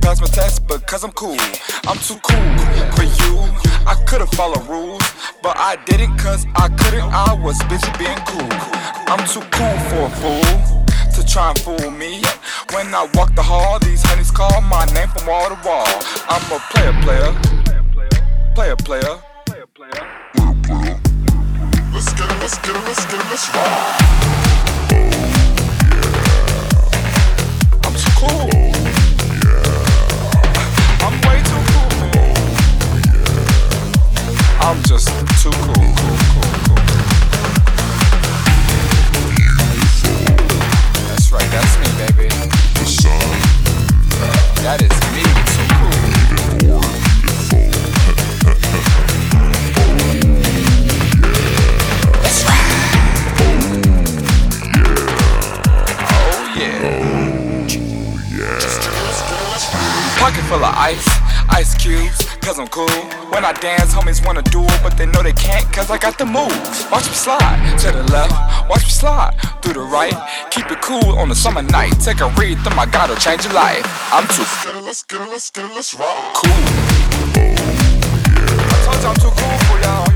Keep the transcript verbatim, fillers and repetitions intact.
pass my test because I'm cool. I'm too cool for you. I could've followed rules, but I didn't cause I couldn't. I was busy being cool. I'm too cool for a fool to try and fool me. When I walk the hall, these honeys call my name from wall to wall. I'm a player, player, player, player. Let's get it, let's get it, let's get it, let's roll. I'm too cool. I'm way too cool. I'm just too cool, cool, cool, cool. That's right, that's me, baby. That is me, too cool. That's right. Oh yeah. Pocket full of ice, ice cubes, cause I'm cool. When I dance, homies wanna duel, but they know they can't cause I got the moves. Watch me slide to the left, watch me slide through the right. Keep it cool on a summer night. Take a read through my God, it'll change your life. I'm too let's get it, let's get it, let's get it, let's roll. Cool. I told you I'm too cool for y'all.